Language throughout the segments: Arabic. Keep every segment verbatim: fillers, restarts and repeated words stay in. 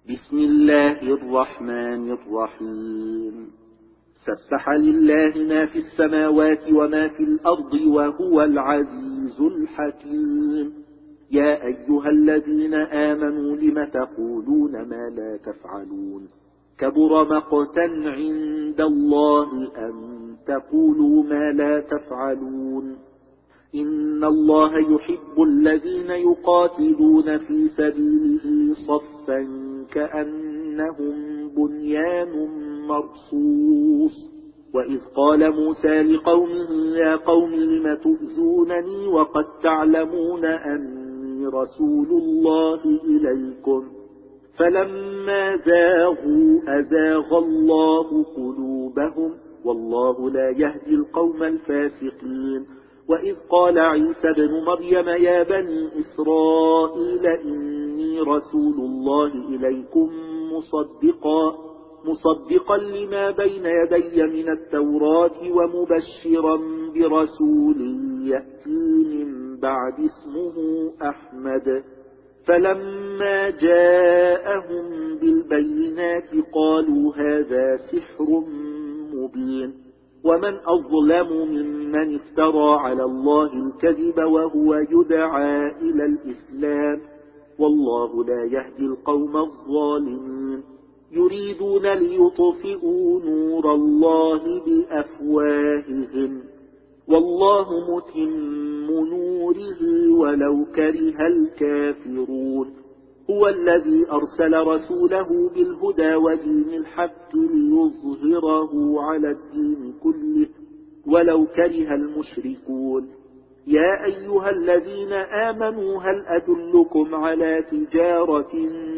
بسم الله الرحمن الرحيم سبح لله ما في السماوات وما في الأرض وهو العزيز الحكيم. يا أيها الذين آمنوا لم تقولون ما لا تفعلون كبر مقتا عند الله أن تقولوا ما لا تفعلون. إن الله يحب الذين يقاتلون في سبيله صفا كأنهم بنيان مرصوص. وإذ قال موسى لقومه يا قوم لم تؤذونني وقد تعلمون أني رسول الله إليكم فلما زاغوا أزاغ الله قلوبهم والله لا يهدي القوم الفاسقين. وإذ قال عيسى بن مريم يا بني إسرائيل إني رسول الله إليكم مصدقا مصدقا لما بين يدي من التوراة ومبشرا برسول يأتي من بعد اسمه أحمد. فلما جاءهم بالبينات قالوا هذا سحر مبين. ومن أظلم ممن افترى على الله الكذب وهو يدعى إلى الإسلام والله لا يهدي القوم الظالمين. يريدون ليطفئوا نور الله بأفواههم والله متم نوره ولو كره الكافرون. هو الذي أرسل رسوله بالهدى ودين الحق ليظهره على الدين كله ولو كره المشركون. يا أيها الذين آمنوا هل أدلكم على تجارة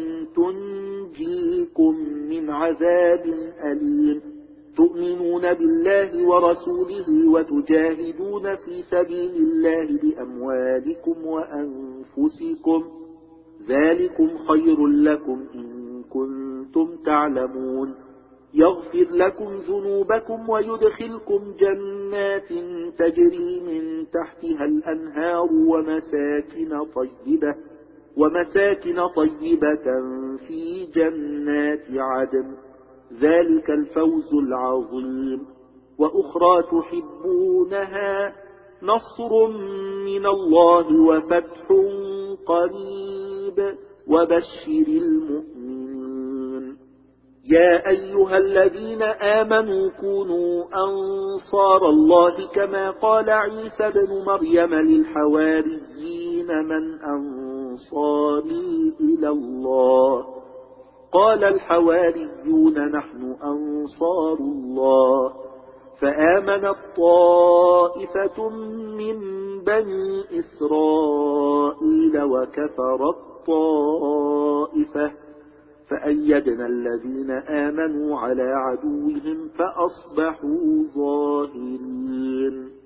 تنجيكم من عذاب أليم تؤمنون بالله ورسوله وتجاهدون في سبيل الله بأموالكم وأنفسكم ذلكم خير لكم إن كنتم تعلمون. يغفر لكم ذنوبكم ويدخلكم جنات تجري من تحتها الأنهار ومساكن طيبة ومساكن طيبة في جنات عدن ذلك الفوز العظيم. وأخرى تحبونها نصر من الله وفتح قريب وبشر المؤمنين. يا أيها الذين آمنوا كونوا أنصار الله كما قال عيسى بن مريم للحواريين من أنصاري إلى الله قال الحواريون نحن أنصار الله. فآمنت طائفة من بني إسرائيل وكفرت طائفة فأيدنا الذين آمنوا على عدوهم فأصبحوا ظاهرين.